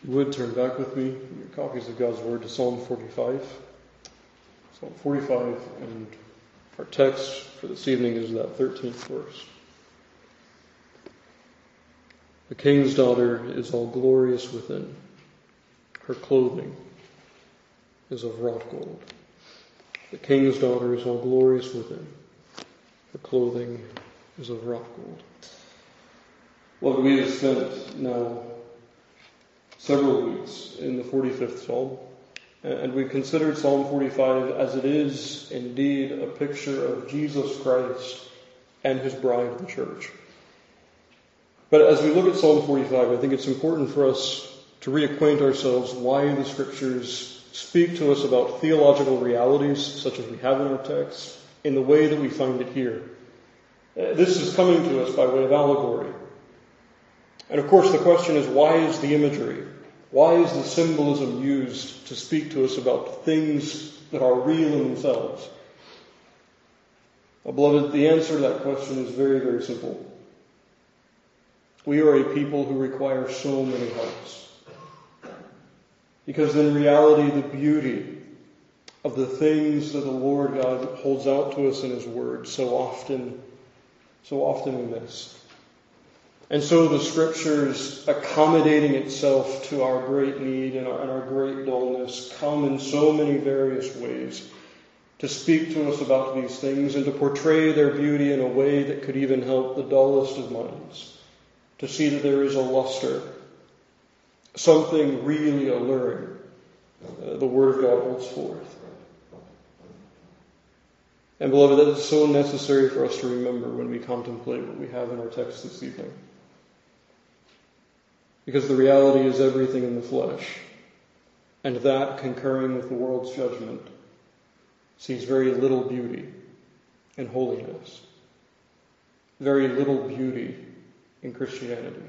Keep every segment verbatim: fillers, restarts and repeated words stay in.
If you would, turn back with me in your copies of God's Word to Psalm forty-five. Psalm forty-five, and our text for this evening is that thirteenth verse. The king's daughter is all glorious within. Her clothing is of wrought gold. The king's daughter is all glorious within. Her clothing is of wrought gold. Well, we have spent now several weeks in the forty-fifth Psalm, and we've considered Psalm forty-five as it is indeed a picture of Jesus Christ and his bride, the church. But as we look at Psalm forty-five, I think it's important for us to reacquaint ourselves why the Scriptures speak to us about theological realities, such as we have in our text, in the way that we find it here. This is coming to us by way of allegory. And of course the question is, why is the imagery, why is the symbolism used to speak to us about things that are real in themselves? Well, beloved, the answer to that question is very, very simple. We are a people who require so many helps. Because in reality, the beauty of the things that the Lord God holds out to us in His Word so often, so often we miss. And so the Scriptures, accommodating itself to our great need and our, and our great dullness, come in so many various ways to speak to us about these things and to portray their beauty in a way that could even help the dullest of minds to see that there is a luster, something really alluring uh, the Word of God holds forth. And beloved, that is so necessary for us to remember when we contemplate what we have in our text this evening. Because the reality is everything in the flesh, and that, concurring with the world's judgment, sees very little beauty in holiness, very little beauty in Christianity.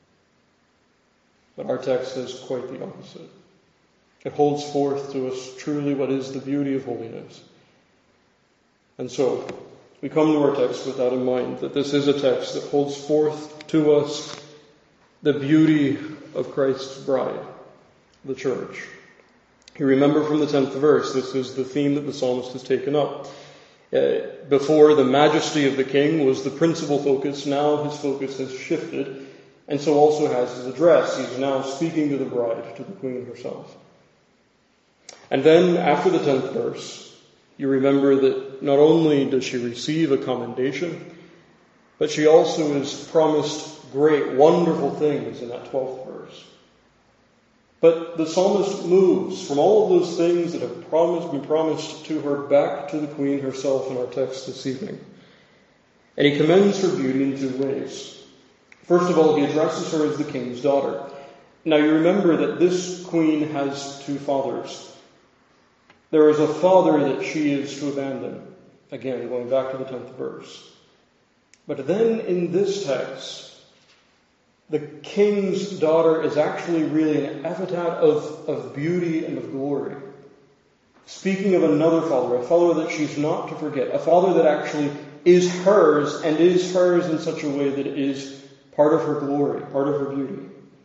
But our text says quite the opposite. It holds forth to us truly what is the beauty of holiness. And so, we come to our text with that in mind, that this is a text that holds forth to us the beauty of Christ's bride, the church. You remember from the tenth verse, this is the theme that the psalmist has taken up. Uh, before, the majesty of the king was the principal focus. Now his focus has shifted, and so also has his address. He's now speaking to the bride, to the queen herself. And then, after the tenth verse, you remember that not only does she receive a commendation, but she also is promised great, wonderful things in that twelfth verse. But the psalmist moves from all of those things that have promised, been promised to her back to the queen herself in our text this evening. And he commends her beauty in two ways. First of all, he addresses her as the king's daughter. Now you remember that this queen has two fathers. There is a father that she is to abandon. Again, going back to the tenth verse. But then in this text, the king's daughter is actually really an epithet of, of beauty and of glory. Speaking of another father, a father that she's not to forget, a father that actually is hers and is hers in such a way that it is part of her glory, part of her beauty.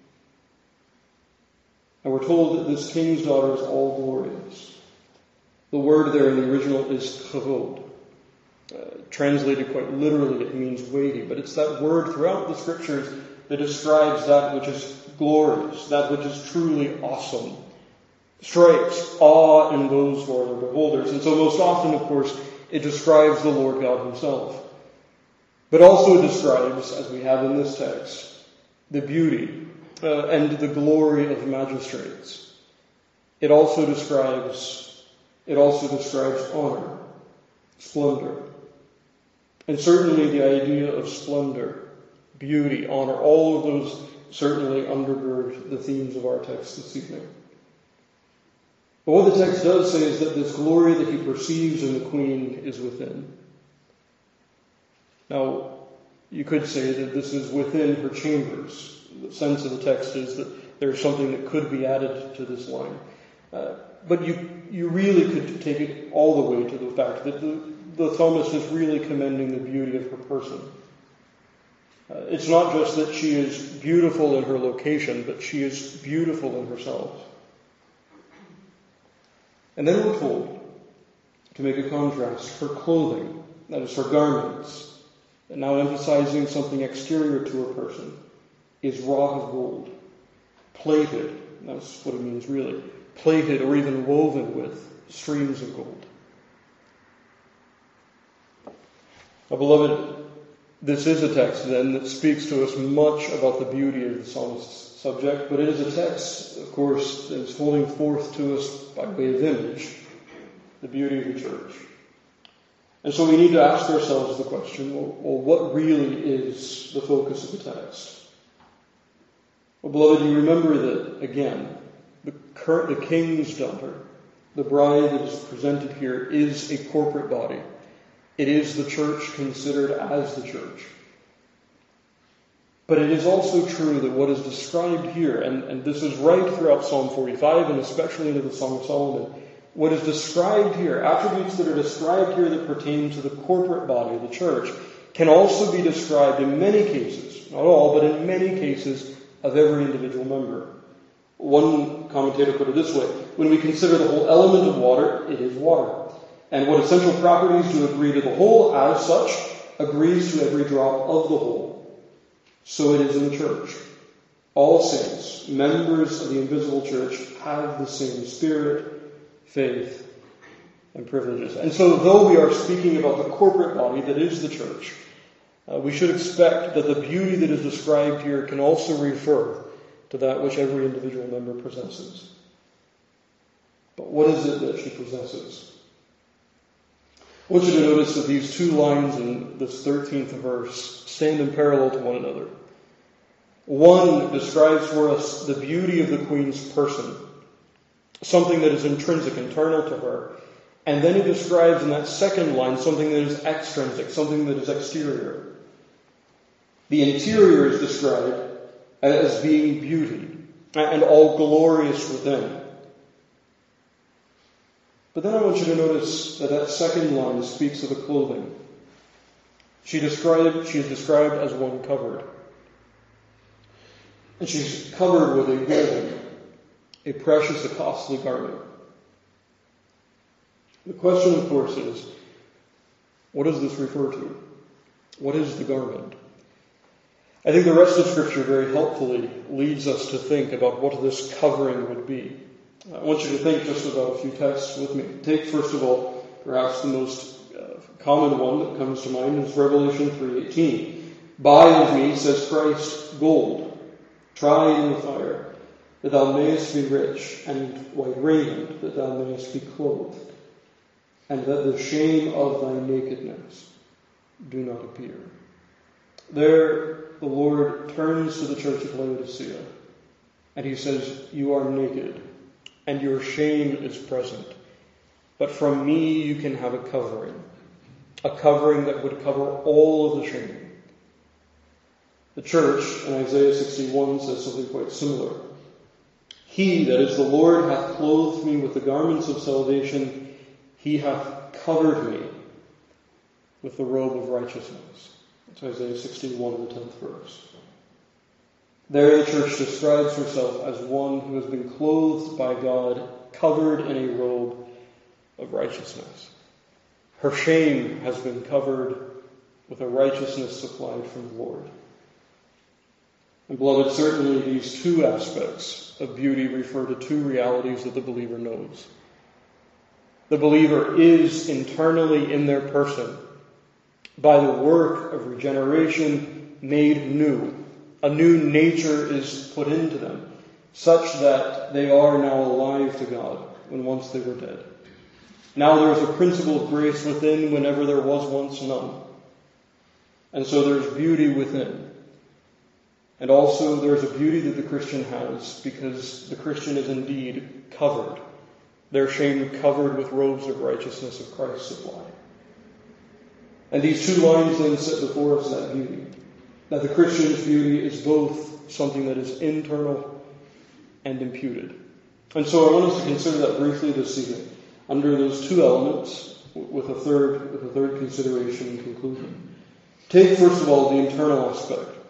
And we're told that this king's daughter is all glorious. The word there in the original is kavod. Uh, translated quite literally, it means weighty, but it's that word throughout the Scriptures that describes that which is glorious, that which is truly awesome, strikes awe in those who are the beholders. And so most often, of course, it describes the Lord God himself. But also describes, as we have in this text, the beauty uh, and the glory of magistrates. It also describes, it also describes honor, splendor. And certainly the idea of splendor, beauty, honor, all of those certainly undergird the themes of our text this evening. But what the text does say is that this glory that he perceives in the queen is within. Now, you could say that this is within her chambers. The sense of the text is that there's something that could be added to this line. Uh, but you, you really could take it all the way to the fact that the, the psalmist is really commending the beauty of her person. Uh, it's not just that she is beautiful in her location, but she is beautiful in herself. And then we're told, to make a contrast, her clothing, that is her garments, and now emphasizing something exterior to her person, is wrought of gold, plated, that's what it means really, plated or even woven with streams of gold. Now, beloved, this is a text then that speaks to us much about the beauty of the psalmist's subject, but it is a text, of course, that is holding forth to us by way of image the beauty of the church. And so we need to ask ourselves the question, well, well what really is the focus of the text? Well, beloved, you remember that, again, the, current, the king's daughter, the bride that is presented here, is a corporate body. It is the church considered as the church. But it is also true that what is described here, and, and this is right throughout Psalm forty-five and especially into the Song of Solomon, what is described here, attributes that are described here that pertain to the corporate body of the church, can also be described in many cases, not all, but in many cases, of every individual member. One commentator put it this way: when we consider the whole element of water, it is water. And what essential properties do agree to the whole, as such, agrees to every drop of the whole. So it is in the church. All saints, members of the invisible church, have the same spirit, faith, and privileges. And so though we are speaking about the corporate body that is the church, uh, we should expect that the beauty that is described here can also refer to that which every individual member possesses. But what is it that she possesses? I want you to notice that these two lines in this thirteenth verse stand in parallel to one another. One describes for us the beauty of the queen's person, something that is intrinsic, internal to her. And then he describes in that second line something that is extrinsic, something that is exterior. The interior is described as being beauty and all glorious within. But then I want you to notice that that second line speaks of the clothing. She described, she is described as one covered. And she's covered with a golden, a precious, a costly garment. The question, of course, is, what does this refer to? What is the garment? I think the rest of Scripture very helpfully leads us to think about what this covering would be. I want you to think just about a few texts with me. Take, first of all, perhaps the most uh, common one that comes to mind is Revelation three eighteen. Buy of me, says Christ, gold, tried in the fire, that thou mayest be rich, and white raiment, that thou mayest be clothed, and that the shame of thy nakedness do not appear. There, the Lord turns to the church of Laodicea, and he says, you are naked, and your shame is present. But from me you can have a covering, a covering that would cover all of the shame. The church in Isaiah sixty-one says something quite similar. He, that is the Lord, hath clothed me with the garments of salvation. He hath covered me with the robe of righteousness. That's Isaiah sixty-one, the tenth verse. There the church describes herself as one who has been clothed by God, covered in a robe of righteousness. Her shame has been covered with a righteousness supplied from the Lord. And beloved, certainly these two aspects of beauty refer to two realities that the believer knows. The believer is internally in their person, by the work of regeneration, made new. A new nature is put into them, such that they are now alive to God when once they were dead. Now there is a principle of grace within whenever there was once none. And so there's beauty within. And also there's a beauty that the Christian has because the Christian is indeed covered. Their shame covered with robes of righteousness of Christ's supply. And these two lines then set before us that beauty. That the Christian's beauty is both something that is internal and imputed. And so I want us to consider that briefly this evening, under those two elements, with a third, with a third consideration and conclusion. Take, first of all, the internal aspect.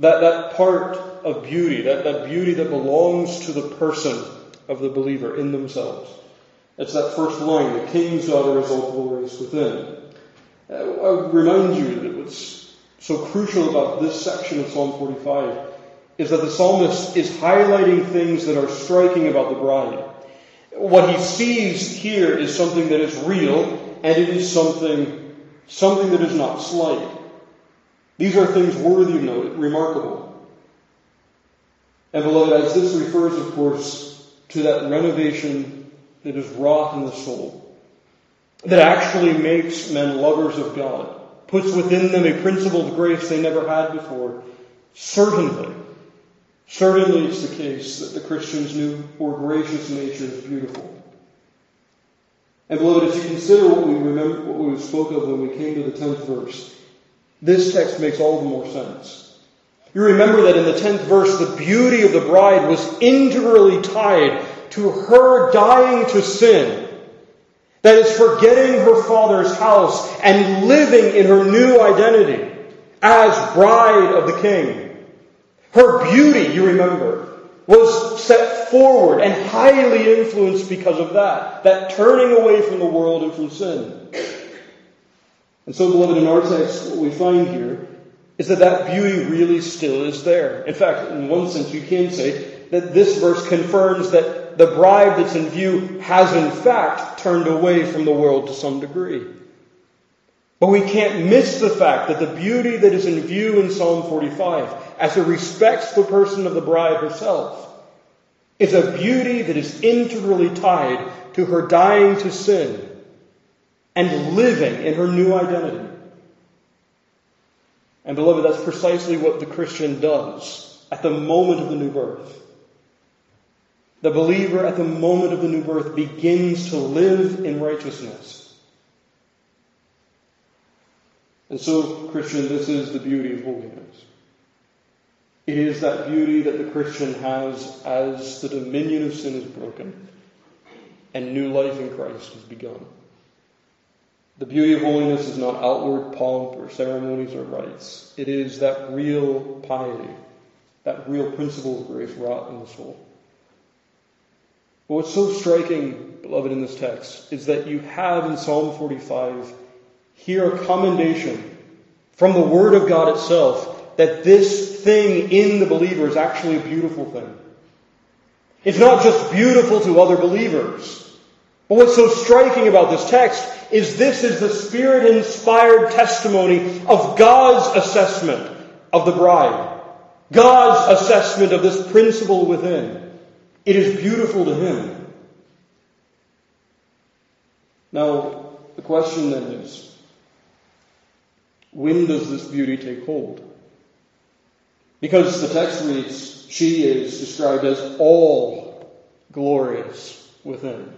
That, that part of beauty, that, that beauty that belongs to the person of the believer in themselves. It's that first line, the king's daughter is all glorious within. Uh, I would remind you that what's so crucial about this section of Psalm forty-five is that the psalmist is highlighting things that are striking about the bride. What he sees here is something that is real, and it is something, something that is not slight. These are things worthy of note, remarkable. And beloved, as this refers, of course, to that renovation that is wrought in the soul, that actually makes men lovers of God, puts within them a principled grace they never had before, certainly, certainly it's the case that the Christian's new or gracious nature is beautiful. And beloved, if you consider what we remember, what we spoke of when we came to the tenth verse, this text makes all the more sense. You remember that in the tenth verse, the beauty of the bride was integrally tied to her dying to sin. That is, forgetting her father's house and living in her new identity as bride of the King. Her beauty, you remember, was set forward and highly influenced because of that. That turning away from the world and from sin. And so, beloved, in our text, what we find here is that that beauty really still is there. In fact, in one sense, you can say that this verse confirms that the bride that's in view has in fact turned away from the world to some degree. But we can't miss the fact that the beauty that is in view in Psalm forty-five, as it respects the person of the bride herself, is a beauty that is integrally tied to her dying to sin and living in her new identity. And beloved, that's precisely what the Christian does at the moment of the new birth. The believer at the moment of the new birth begins to live in righteousness. And so, Christian, this is the beauty of holiness. It is that beauty that the Christian has as the dominion of sin is broken and new life in Christ has begun. The beauty of holiness is not outward pomp or ceremonies or rites. It is that real piety, that real principle of grace wrought in the soul. But what's so striking, beloved, in this text is that you have in Psalm forty-five here a commendation from the Word of God itself that this thing in the believer is actually a beautiful thing. It's not just beautiful to other believers. But what's so striking about this text is this is the Spirit-inspired testimony of God's assessment of the bride. God's assessment of this principle within. It is beautiful to Him. Now, the question then is, when does this beauty take hold? Because the text reads, she is described as all glorious within.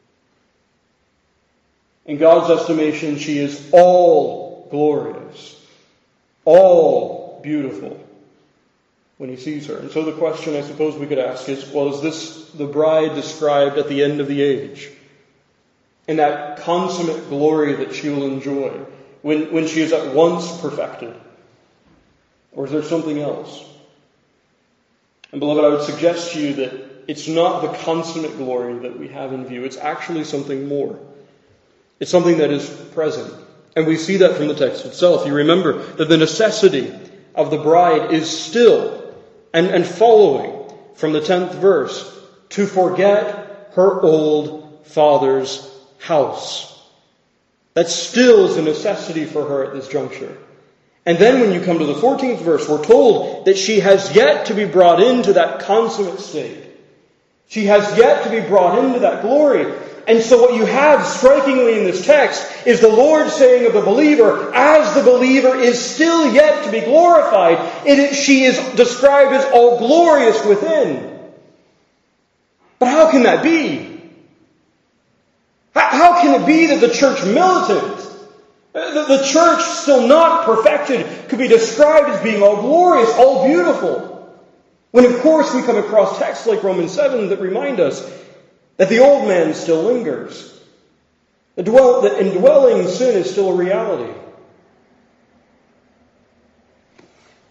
In God's estimation, she is all glorious, all beautiful when He sees her. And so the question I suppose we could ask is, well, is this the bride described at the end of the age? In that consummate glory that she will enjoy when, when she is at once perfected? Or is there something else? And beloved, I would suggest to you that it's not the consummate glory that we have in view. It's actually something more. It's something that is present. And we see that from the text itself. You remember that the necessity of the bride is still, and, and following from the tenth verse, to forget her old father's house. That still is a necessity for her at this juncture. And then when you come to the fourteenth verse, we're told that she has yet to be brought into that consummate state. She has yet to be brought into that glory. And so what you have strikingly in this text is the Lord saying of the believer, as the believer is still yet to be glorified, it is, she is described as all glorious within. But how can that be? How, how can it be that the church militant, the, the church still not perfected, could be described as being all glorious, all beautiful? When of course we come across texts like Romans seven that remind us that the old man still lingers. The dwell, the indwelling sin is still a reality.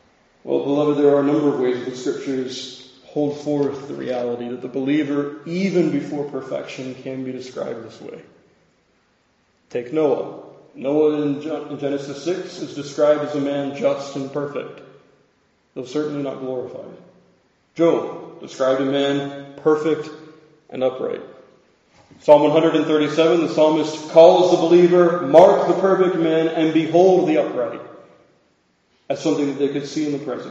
Well, beloved, there are a number of ways that the Scriptures hold forth the reality that the believer, even before perfection, can be described this way. Take Noah. Noah in Genesis six is described as a man just and perfect, though certainly not glorified. Job, described a man perfect and upright. Psalm one thirty-seven, the psalmist calls the believer, mark the perfect man, and behold the upright, as something that they could see in the present.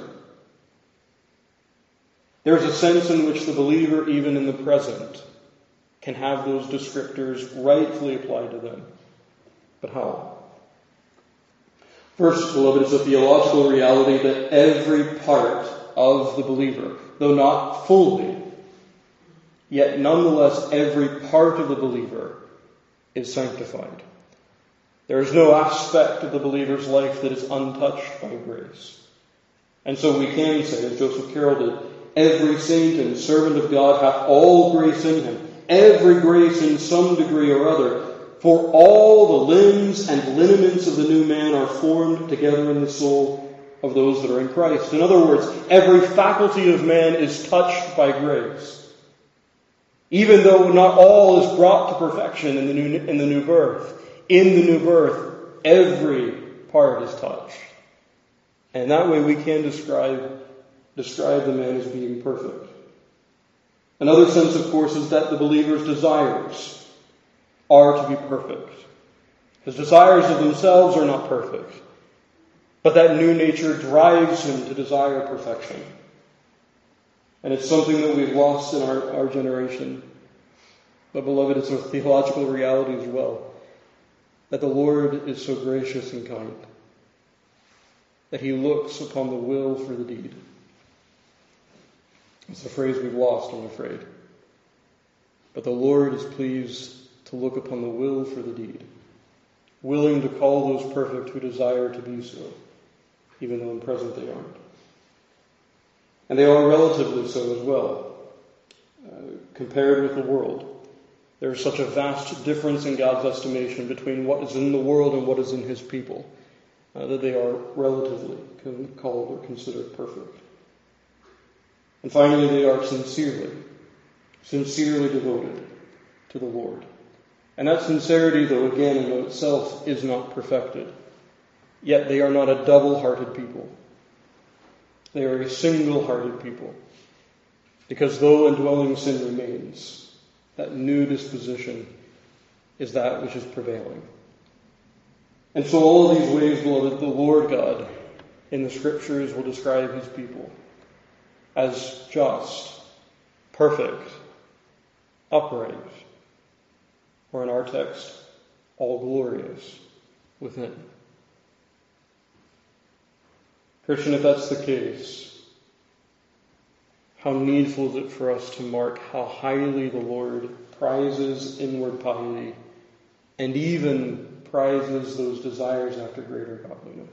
There's a sense in which the believer, even in the present, can have those descriptors rightfully applied to them. But how? First, beloved, is a theological reality that every part of the believer, though not fully, yet nonetheless every part of the believer is sanctified. There is no aspect of the believer's life that is untouched by grace. And so we can say, as Joseph Carroll did, every saint and servant of God hath all grace in him, every grace in some degree or other, for all the limbs and lineaments of the new man are formed together in the soul of those that are in Christ. In other words, every faculty of man is touched by grace. Even though not all is brought to perfection in the new, in the new birth, in the new birth, every part is touched. And that way we can describe, describe the man as being perfect. Another sense, of course, is that the believer's desires are to be perfect. His desires of themselves are not perfect, but that new nature drives him to desire perfection. And it's something that we've lost in our, our generation. But beloved, it's a theological reality as well, that the Lord is so gracious and kind, that he looks upon the will for the deed. It's a phrase we've lost, I'm afraid. But the Lord is pleased to look upon the will for the deed, willing to call those perfect who desire to be so, even though in present they aren't. And they are relatively so as well, uh, compared with the world. There is such a vast difference in God's estimation between what is in the world and what is in his people, uh, that they are relatively called or considered perfect. And finally, they are sincerely, sincerely devoted to the Lord. And that sincerity, though, again, in of itself, is not perfected. Yet they are not a double-hearted people. They are a single-hearted people. Because though indwelling sin remains, that new disposition is that which is prevailing. And so all of these ways, beloved, the Lord God in the Scriptures will describe his people as just, perfect, upright, or in our text, all glorious within. Christian, if that's the case, how needful is it for us to mark how highly the Lord prizes inward piety and even prizes those desires after greater godliness.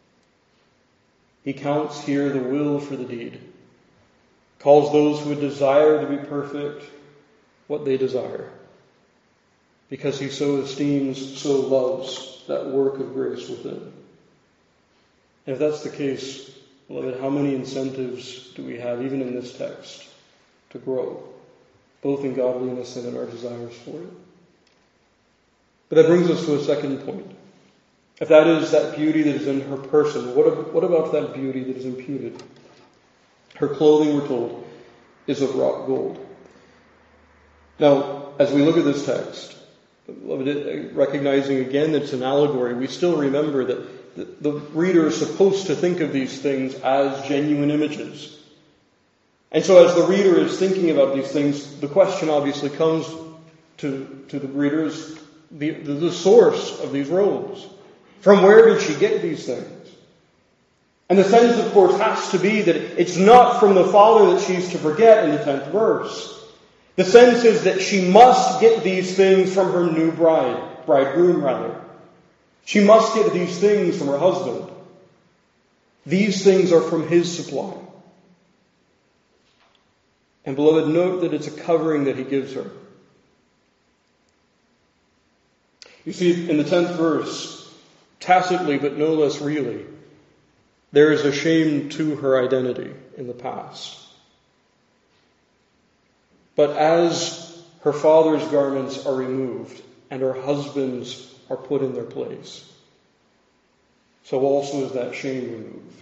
He counts here the will for the deed, calls those who would desire to be perfect what they desire, because he so esteems, so loves that work of grace within. And if that's the case, beloved, how many incentives do we have, even in this text, to grow, both in godliness and in our desires for it? But that brings us to a second point. If that is that beauty that is in her person, what, what about that beauty that is imputed? Her clothing, we're told, is of wrought gold. Now, as we look at this text, recognizing again that it's an allegory, we still remember that the reader is supposed to think of these things as genuine images. And so as the reader is thinking about these things, the question obviously comes to, to the readers, the, the, the source of these robes. From where did she get these things? And the sense, of course, has to be that it's not from the Father that she's to forget in the tenth verse. The sense is that she must get these things from her new bride, bridegroom rather. She must get these things from her husband. These things are from his supply. And beloved, note that it's a covering that he gives her. You see, in the tenth verse, tacitly but no less really, there is a shame to her identity in the past. But as her father's garments are removed and her husband's are put in their place, so also is that shame removed.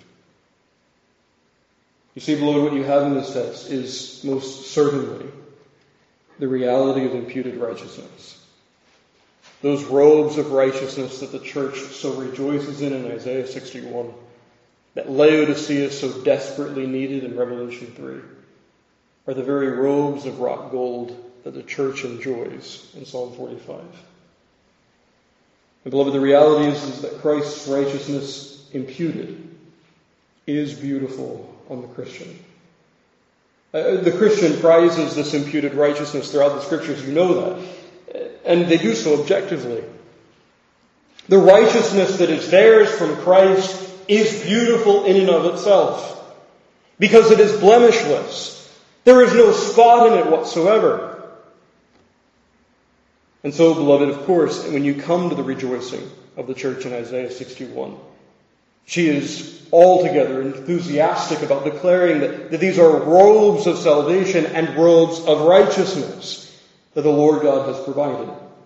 You see, beloved, what you have in this text is most certainly the reality of imputed righteousness. Those robes of righteousness that the church so rejoices in in Isaiah sixty-one, that Laodicea so desperately needed in Revelation three, are the very robes of wrought gold that the church enjoys in Psalm forty-five. And beloved, the reality is, is that Christ's righteousness imputed is beautiful on the Christian. Uh, the Christian prizes this imputed righteousness throughout the Scriptures. You know that. And they do so objectively. The righteousness that is theirs from Christ is beautiful in and of itself, because it is blemishless. There is no spot in it whatsoever. And so, beloved, of course, when you come to the rejoicing of the church in Isaiah sixty-one, she is altogether enthusiastic about declaring that, that these are robes of salvation and robes of righteousness that the Lord God has provided.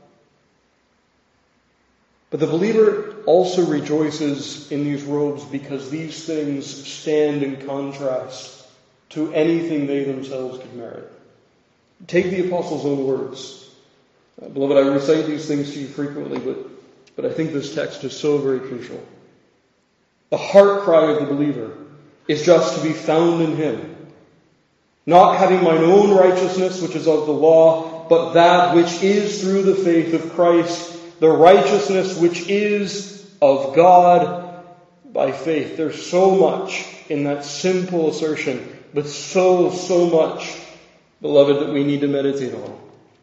But the believer also rejoices in these robes because these things stand in contrast to anything they themselves could merit. Take the apostles' own words. Uh, beloved, I recite these things to you frequently, but, but I think this text is so very crucial. The heart cry of the believer is just to be found in Him, not having mine own righteousness, which is of the law, but that which is through the faith of Christ, the righteousness which is of God by faith. There's so much in that simple assertion, but so, so much, beloved, that we need to meditate on.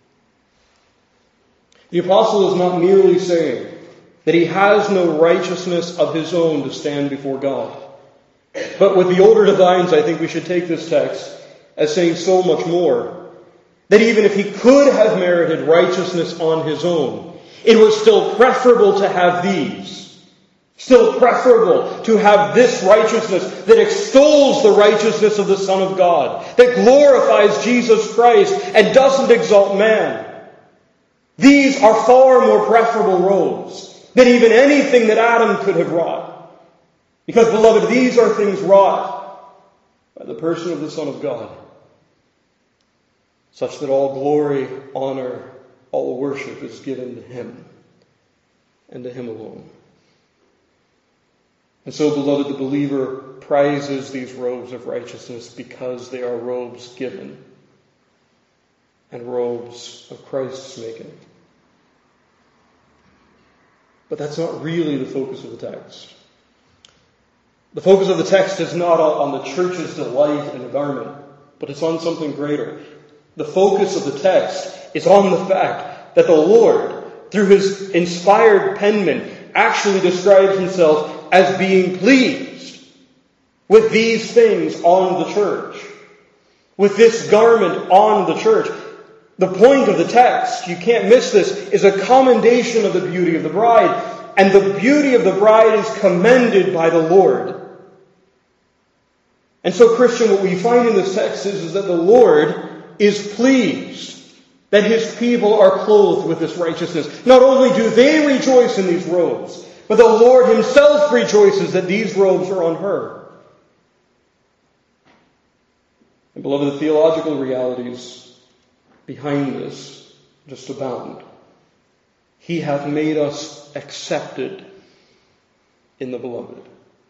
The apostle is not merely saying that he has no righteousness of his own to stand before God. But with the older divines, I think we should take this text as saying so much more. That even if he could have merited righteousness on his own, it was still preferable to have these. Still preferable to have this righteousness that extols the righteousness of the Son of God, that glorifies Jesus Christ and doesn't exalt man. These are far more preferable robes than even anything that Adam could have wrought. Because, beloved, these are things wrought by the person of the Son of God, such that all glory, honor, all worship is given to Him and to Him alone. And so, beloved, the believer prizes these robes of righteousness because they are robes given and robes of Christ's making. But that's not really the focus of the text. The focus of the text is not on the church's delight in a garment, but it's on something greater. The focus of the text is on the fact that the Lord, through His inspired penman, actually describes Himself as being pleased with these things on the church, with this garment on the church. The point of the text, you can't miss this, is a commendation of the beauty of the bride. And the beauty of the bride is commended by the Lord. And so, Christian, what we find in this text is, is that the Lord is pleased that His people are clothed with this righteousness. Not only do they rejoice in these robes, but the Lord Himself rejoices that these robes are on her. And beloved, the theological realities behind this just abound. He hath made us accepted in the beloved.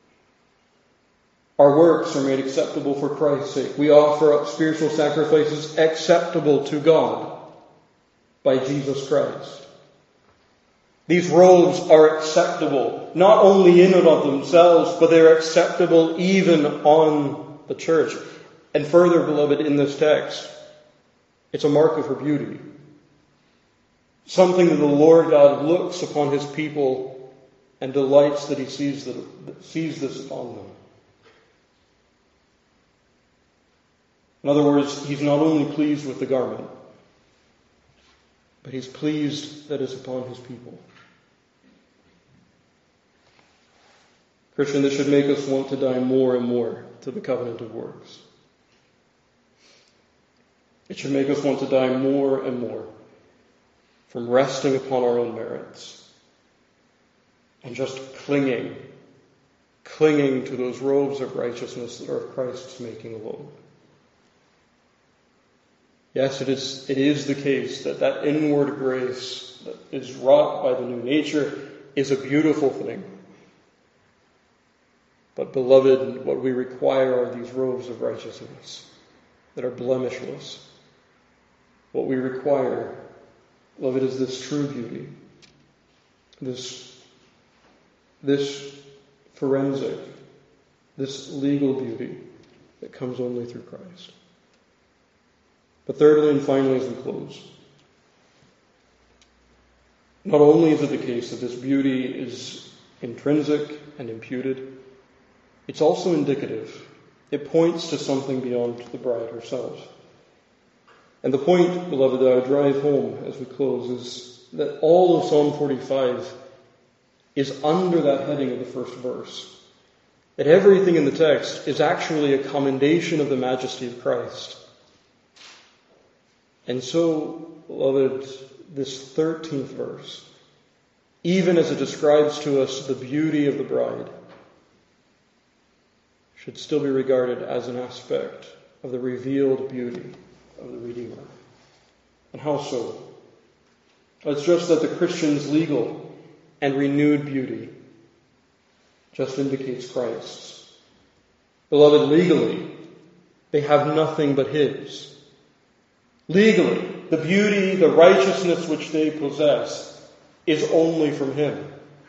Our works are made acceptable for Christ's sake. We offer up spiritual sacrifices acceptable to God by Jesus Christ. These robes are acceptable, not only in and of themselves, but they're acceptable even on the church. And further, beloved, in this text, it's a mark of her beauty. Something that the Lord God looks upon His people and delights that He sees, that, sees this upon them. In other words, He's not only pleased with the garment, but He's pleased that it's upon His people. Christian, this should make us want to die more and more to the covenant of works. It should make us want to die more and more from resting upon our own merits and just clinging, clinging to those robes of righteousness that are of Christ's making alone. Yes, it is, it is the case that that inward grace that is wrought by the new nature is a beautiful thing. But beloved, what we require are these robes of righteousness that are blemishless. What we require, beloved, is this true beauty, this, this forensic, this legal beauty that comes only through Christ. But thirdly and finally, as we close, not only is it the case that this beauty is intrinsic and imputed, it's also indicative. It points to something beyond the bride herself. And the point, beloved, that I would drive home as we close is that all of Psalm forty-five is under that heading of the first verse. That everything in the text is actually a commendation of the majesty of Christ. And so, beloved, this thirteenth verse, even as it describes to us the beauty of the bride, should still be regarded as an aspect of the revealed beauty of the Redeemer. And how so? It's just that the Christian's legal and renewed beauty just indicates Christ's. Beloved, legally, they have nothing but His. Legally, the beauty, the righteousness which they possess is only from Him.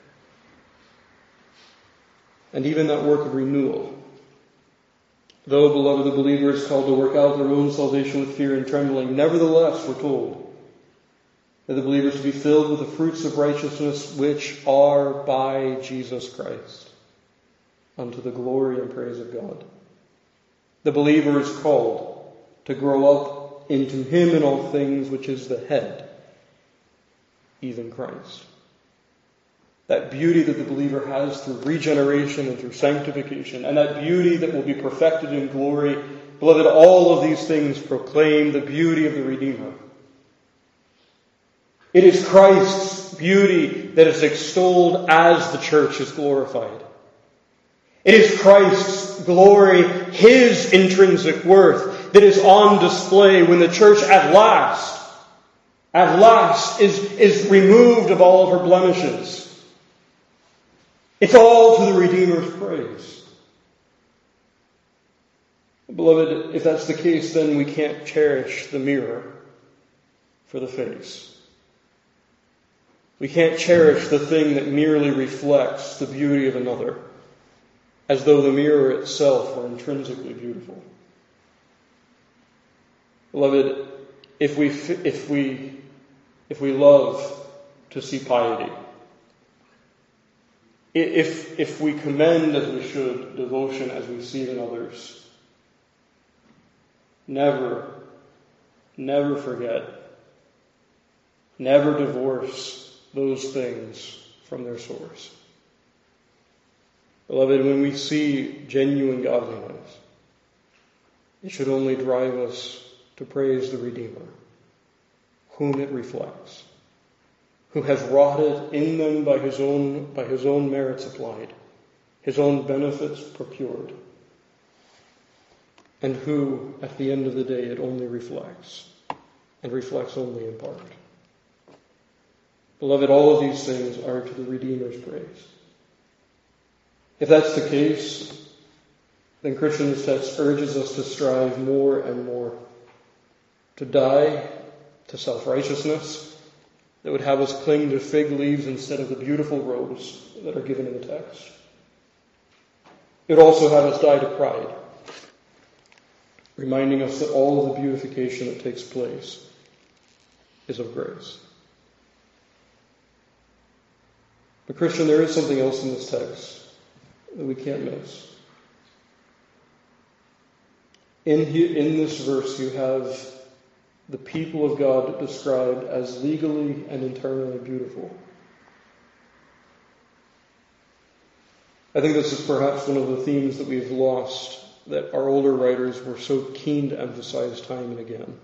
And even that work of renewal, though, beloved, the believer is called to work out their own salvation with fear and trembling, nevertheless, we're told that the believer is to be filled with the fruits of righteousness which are by Jesus Christ, unto the glory and praise of God. The believer is called to grow up into Him in all things, which is the head, even Christ. That beauty that the believer has through regeneration and through sanctification, and that beauty that will be perfected in glory, beloved, all of these things proclaim the beauty of the Redeemer. It is Christ's beauty that is extolled as the church is glorified. It is Christ's glory, His intrinsic worth, that is on display when the church at last, at last is, is removed of all of her blemishes. It's all to the Redeemer's praise. Beloved, if that's the case, then we can't cherish the mirror for the face. We can't cherish the thing that merely reflects the beauty of another, as though the mirror itself were intrinsically beautiful. Beloved, if we, if we, if we love to see piety, if, if we commend as we should devotion as we see it in others, never, never forget, never divorce those things from their source. Beloved, when we see genuine godliness, it should only drive us to praise the Redeemer, whom it reflects, who has wrought it in them by his own, by his own merits applied, his own benefits procured, and who, at the end of the day, it only reflects, and reflects only in part. Beloved, all of these things are to the Redeemer's praise. If that's the case, then Christian's text urges us to strive more and more to die to self-righteousness that would have us cling to fig leaves instead of the beautiful robes that are given in the text. It would also have us die to pride, reminding us that all of the beautification that takes place is of grace. But Christian, there is something else in this text that we can't miss. In, in this verse you have the people of God described as legally and internally beautiful. I think this is perhaps one of the themes that we've lost, that our older writers were so keen to emphasize time and again.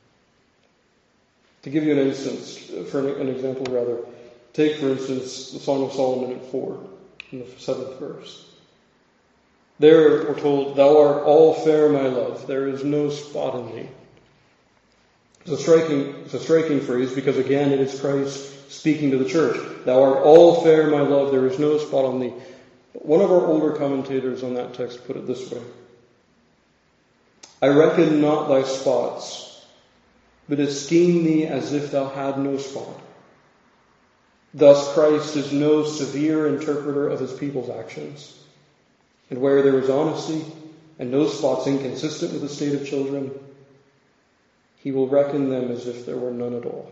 To give you an instance, for an example rather, take for instance the Song of Solomon at four, in the seventh verse. There we're told, "Thou art all fair, my love, there is no spot in thee." It's a striking, it's a striking phrase because again it is Christ speaking to the church. "Thou art all fair, my love, there is no spot on thee." But one of our older commentators on that text put it this way: "I reckon not thy spots, but esteem thee as if thou had no spot." Thus Christ is no severe interpreter of his people's actions. And where there is honesty and no spots inconsistent with the state of children, he will reckon them as if there were none at all.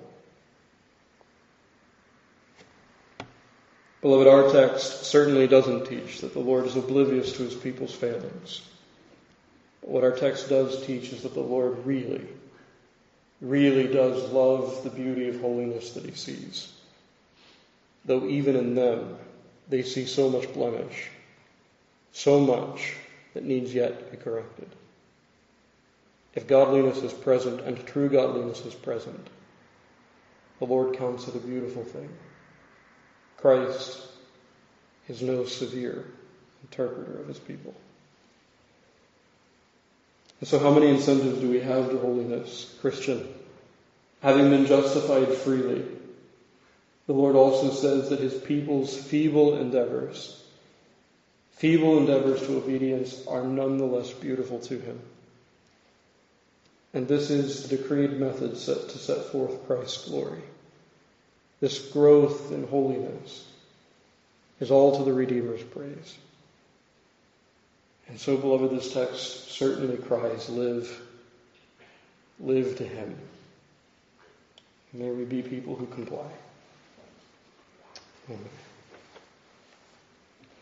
Beloved, our text certainly doesn't teach that the Lord is oblivious to his people's failings. But what our text does teach is that the Lord really, really does love the beauty of holiness that he sees, though even in them they see so much blemish, so much that needs yet to be corrected. If godliness is present and true godliness is present, the Lord counts it a beautiful thing. Christ is no severe interpreter of his people. And so how many incentives do we have to holiness, Christian? Having been justified freely, the Lord also says that his people's feeble endeavors, feeble endeavors to obedience are nonetheless beautiful to him. And this is the decreed method set to set forth Christ's glory. This growth in holiness is all to the Redeemer's praise. And so, beloved, this text certainly cries, live, live to him. May we be people who comply. Amen.